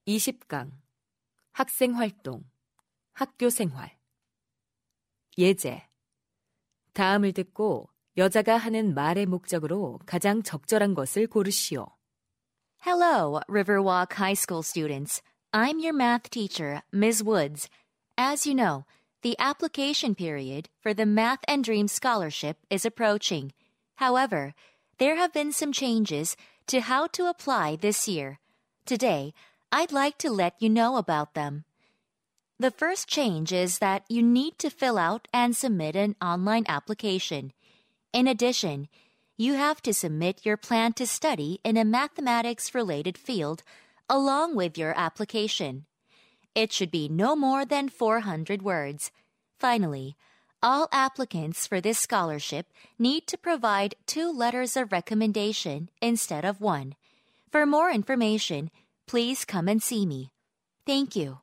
20강 학생활동, 학교생활 예제 다음을 듣고 여자가 하는 말의 목적으로 가장 적절한 것을 고르시오. Hello, Riverwalk High School students. I'm your math teacher, Ms. Woods. As you know, the application period for the Math and Dreams Scholarship is approaching. However, there have been some changes to how to apply this year. Today, I'd like to let you know about them. The first change is that you need to fill out and submit an online application. In addition, you have to submit your plan to study in a mathematics-related field along with your application. It should be no more than 400 words. Finally, all applicants for this scholarship need to provide 2 letters of recommendation instead of 1. For more information, please come and see me. Thank you.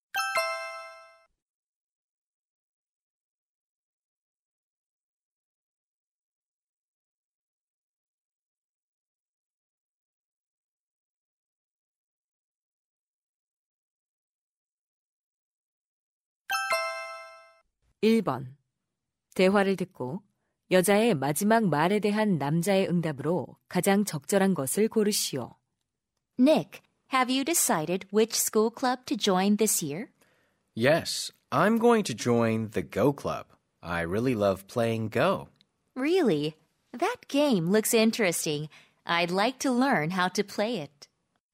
(1번) 대화를 듣고 여자의 마지막 말에 대한 남자의 응답으로 가장 적절한 것을 고르시오. Nick, have you decided which school club to join this year? Yes, I'm going to join the Go Club. I really love playing Go. Really? That game looks interesting. I'd like to learn how to play it.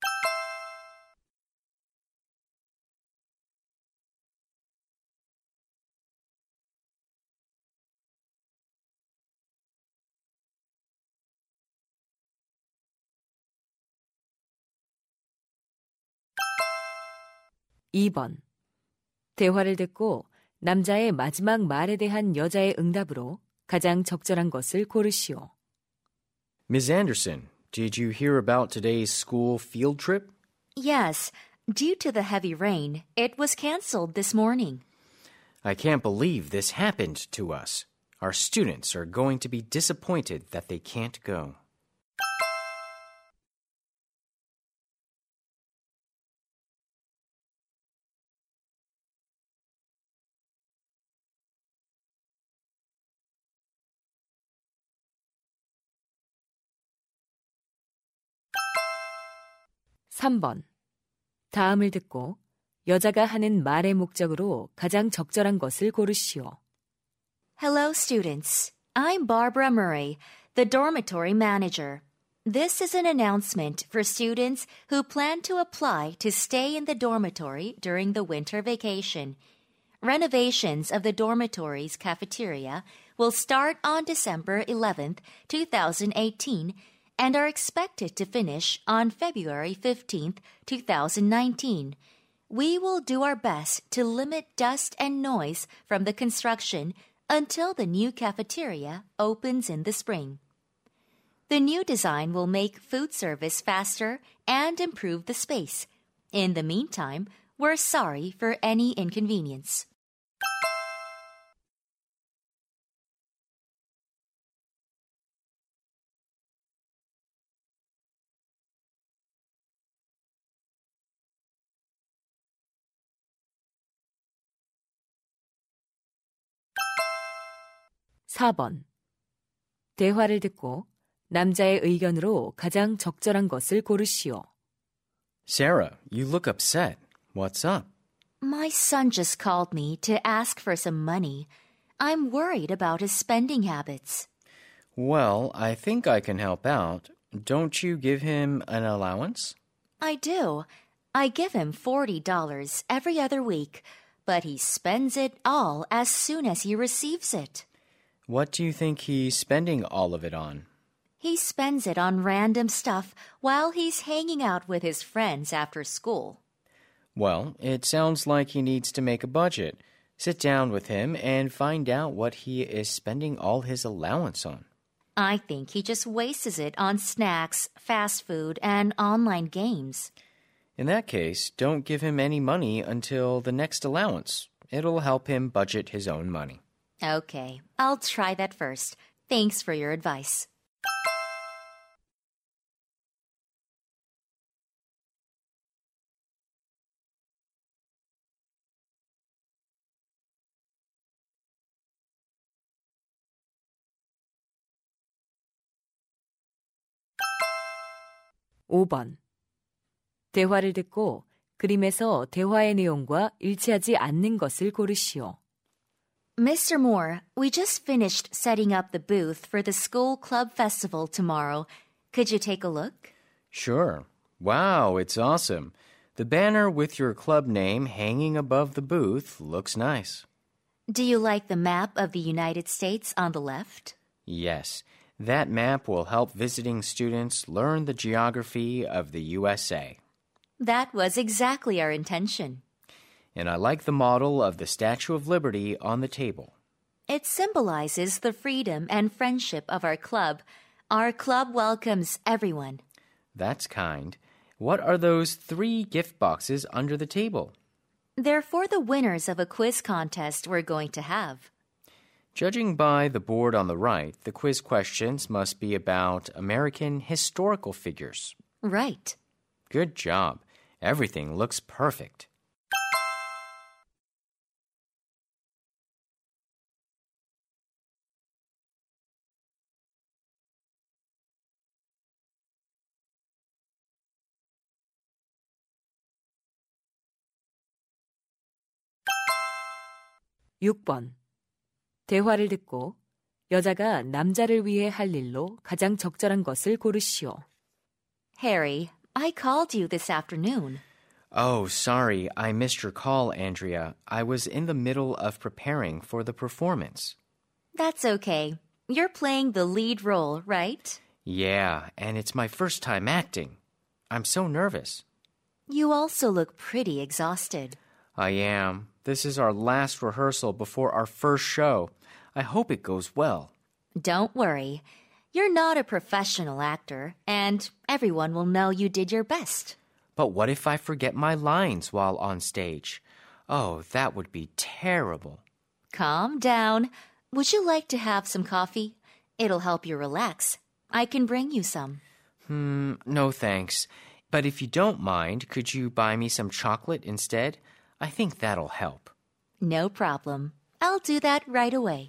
(2번) 대화를 듣고 남자의 마지막 말에 대한 여자의 응답으로 가장 적절한 것을 고르시오. Ms. Anderson, did you hear about today's school field trip? Yes, due to the heavy rain, it was canceled this morning. I can't believe this happened to us. Our students are going to be disappointed that they can't go. (3번) 다음을 듣고 여자가 하는 말의 목적으로 가장 적절한 것을 고르시오. Hello, students. I'm Barbara Murray, the dormitory manager. This is an announcement for students who plan to apply to stay in the dormitory during the winter vacation. Renovations of the dormitory's cafeteria will start on December 11th, 2018, and are expected to finish on February 15th, 2019. We will do our best to limit dust and noise from the construction until the new cafeteria opens in the spring. The new design will make food service faster and improve the space. In the meantime, we're sorry for any inconvenience. (4번) 대화를 듣고 남자의 의견으로 가장 적절한 것을 고르시오. Sarah, you look upset. What's up? My son just called me to ask for some money. I'm worried about his spending habits. Well, I think I can help out. Don't you give him an allowance? I do. I give him $40 every other week, but he spends it all as soon as he receives it. What do you think he's spending all of it on? He spends it on random stuff while he's hanging out with his friends after school. Well, it sounds like he needs to make a budget. Sit down with him and find out what he is spending all his allowance on. I think he just wastes it on snacks, fast food, and online games. In that case, don't give him any money until the next allowance. It'll help him budget his own money. Okay, I'll try that first. Thanks for your advice. 5번. 대화를 듣고 그림에서 대화의 내용과 일치하지 않는 것을 고르시오. Mr. Moore, we just finished setting up the booth for the school club festival tomorrow. Could you take a look? Sure. Wow, it's awesome. The banner with your club name hanging above the booth looks nice. Do you like the map of the United States on the left? Yes, that map will help visiting students learn the geography of the USA. That was exactly our intention. And I like the model of the Statue of Liberty on the table. It symbolizes the freedom and friendship of our club. Our club welcomes everyone. That's kind. What are those 3 gift boxes under the table? They're for the winners of a quiz contest we're going to have. Judging by the board on the right, the quiz questions must be about American historical figures. Right. Good job. Everything looks perfect. (6번) 대화를 듣고 여자가 남자를 위해 할 일로 가장 적절한 것을 고르시오. Harry, I called you this afternoon. Oh, sorry, I missed your call, Andrea. I was in the middle of preparing for the performance. That's okay. You're playing the lead role, right? Yeah, and it's my first time acting. I'm so nervous. You also look pretty exhausted. I am. This is our last rehearsal before our first show. I hope it goes well. Don't worry. You're not a professional actor, and everyone will know you did your best. But what if I forget my lines while on stage? Oh, that would be terrible. Calm down. Would you like to have some coffee? It'll help you relax. I can bring you some. No thanks. But if you don't mind, could you buy me some chocolate instead? I think that'll help. No problem. I'll do that right away.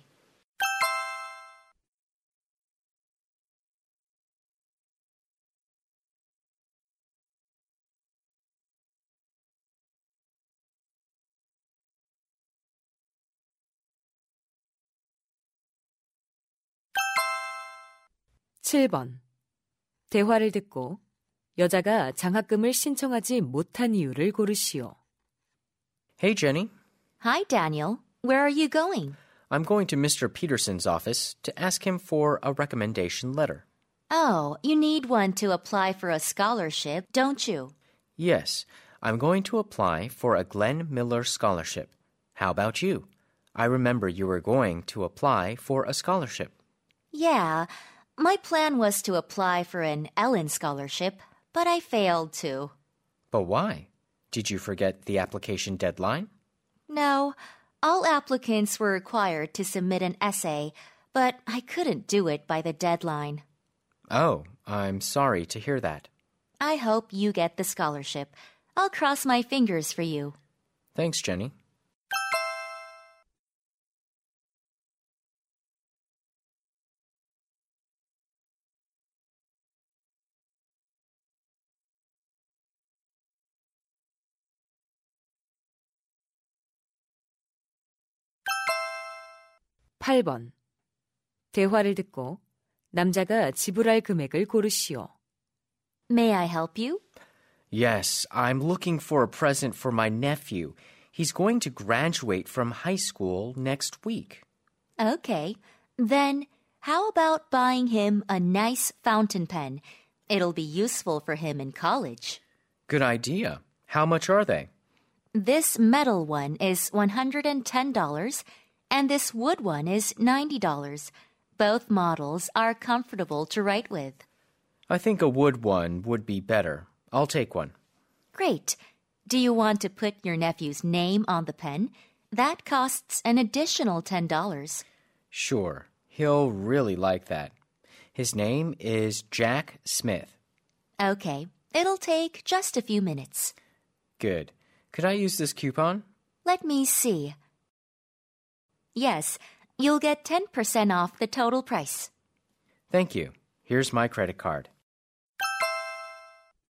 (7번) 대화를 듣고 여자가 장학금을 신청하지 못한 이유를 고르시오. Hey, Jenny. Hi, Daniel. Where are you going? I'm going to Mr. Peterson's office to ask him for a recommendation letter. Oh, you need one to apply for a scholarship, don't you? Yes, I'm going to apply for a Glenn Miller scholarship. How about you? I remember you were going to apply for a scholarship. Yeah, my plan was to apply for an Ellen scholarship, but I failed to. But why? Did you forget the application deadline? No, all applicants were required to submit an essay, but I couldn't do it by the deadline. Oh, I'm sorry to hear that. I hope you get the scholarship. I'll cross my fingers for you. Thanks, Jenny. (8번) 대화를 듣고 남자가 지불할 금액을 고르시오. May I help you? Yes, I'm looking for a present for my nephew. He's going to graduate from high school next week. Okay. Then, how about buying him a nice fountain pen? It'll be useful for him in college. Good idea. How much are they? This metal one is $110, and this wood one is $90. Both models are comfortable to write with. I think a wood one would be better. I'll take one. Great. Do you want to put your nephew's name on the pen? That costs an additional $10. Sure. He'll really like that. His name is Jack Smith. Okay. It'll take just a few minutes. Good. Could I use this coupon? Let me see. Yes, you'll get 10% off the total price. Thank you. Here's my credit card.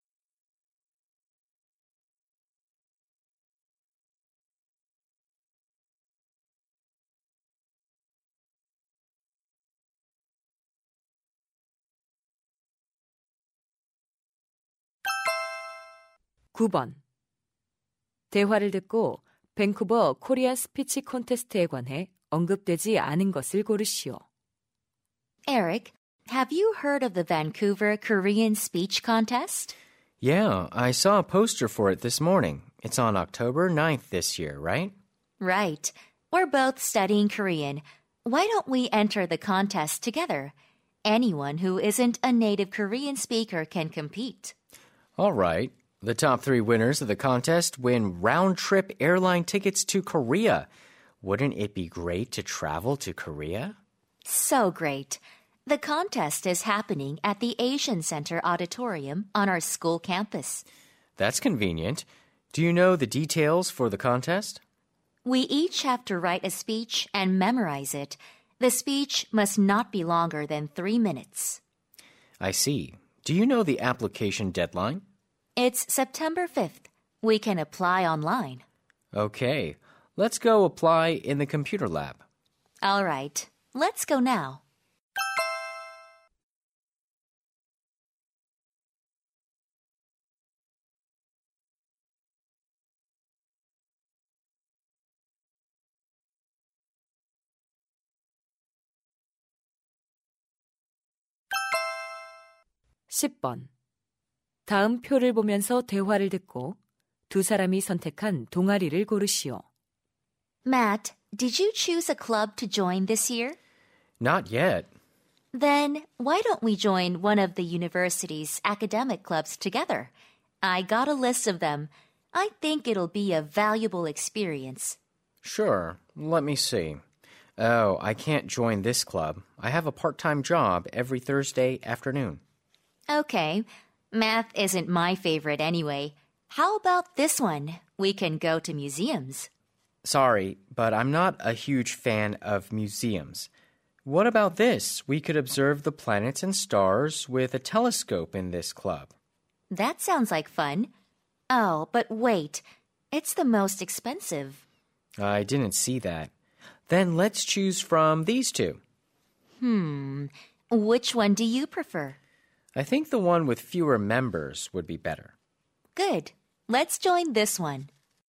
9번. 대화를 듣고 밴쿠버 코리안 스피치 콘테스트에 관해 언급되지 않은 것을 고르시오. Eric, have you heard of the Vancouver Korean Speech Contest? Yeah, I saw a poster for it this morning. It's on October 9th this year, right? Right. We're both studying Korean. Why don't we enter the contest together? Anyone who isn't a native Korean speaker can compete. All right. The top 3 winners of the contest win round-trip airline tickets to Korea. Wouldn't it be great to travel to Korea? So great. The contest is happening at the Asian Center Auditorium on our school campus. That's convenient. Do you know the details for the contest? We each have to write a speech and memorize it. The speech must not be longer than 3 minutes. I see. Do you know the application deadline? It's September 5th. We can apply online. Okay. Let's go apply in the computer lab. All right. Let's go now. (10번) 다음 표를 보면서 대화를 듣고 두 사람이 선택한 동아리를 고르시오. Matt, did you choose a club to join this year? Not yet. Then why don't we join one of the university's academic clubs together? I got a list of them. I think it'll be a valuable experience. Sure. Let me see. Oh, I can't join this club. I have a part-time job every Thursday afternoon. Okay. Math isn't my favorite anyway. How about this one? We can go to museums. Sorry, but I'm not a huge fan of museums. What about this? We could observe the planets and stars with a telescope in this club. That sounds like fun. Oh, but wait. It's the most expensive. I didn't see that. Then let's choose from these 2. Which one do you prefer? I think the one with fewer members would be better. Good. Let's join this one.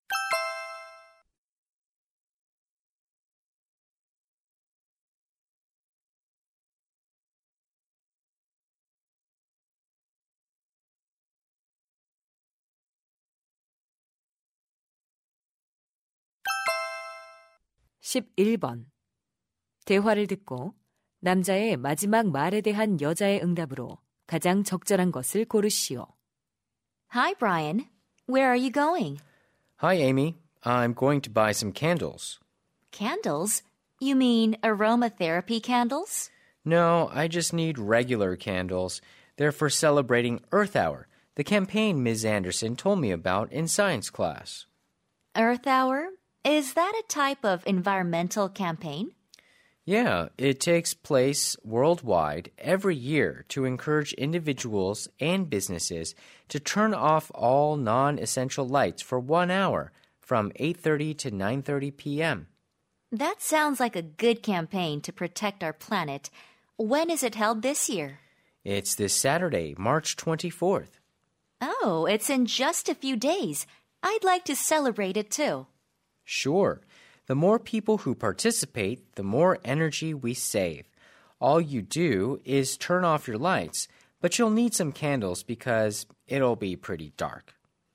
(11번) 대화를 듣고 남자의 마지막 말에 대한 여자의 응답으로 가장 적절한 것을 고르시오. Hi, Brian. Where are you going? Hi, Amy. I'm going to buy some candles. Candles? You mean aromatherapy candles? No, I just need regular candles. They're for celebrating Earth Hour, the campaign Ms. Anderson told me about in science class. Earth Hour? Is that a type of environmental campaign? Yeah, it takes place worldwide every year to encourage individuals and businesses to turn off all non-essential lights for 1 hour from 8:30 to 9:30 p.m. That sounds like a good campaign to protect our planet. When is it held this year? It's this Saturday, March 24th. Oh, it's in just a few days. I'd like to celebrate it too. Sure. The more people who participate, the more energy we save. All you do is turn off your lights, but you'll need some candles because it'll be pretty dark.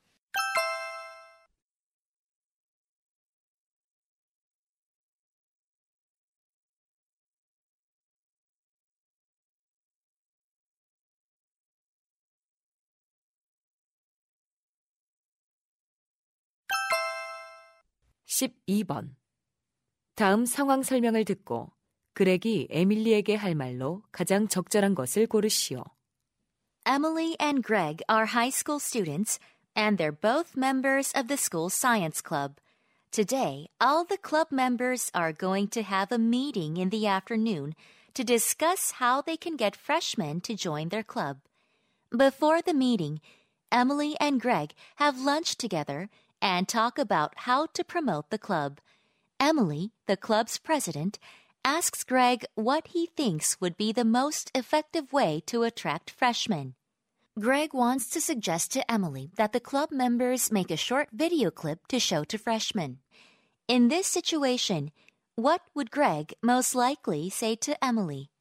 (12번) 다음 상황 설명을 듣고 그렉이 에밀리에게 할 말로 가장 적절한 것을 고르시오. Emily and Greg are high school students, and they're both members of the school science club. Today, all the club members are going to have a meeting in the afternoon to discuss how they can get freshmen to join their club. Before the meeting, Emily and Greg have lunch together and talk about how to promote the club. Emily, the club's president, asks Greg what he thinks would be the most effective way to attract freshmen. Greg wants to suggest to Emily that the club members make a short video clip to show to freshmen. In this situation, what would Greg most likely say to Emily?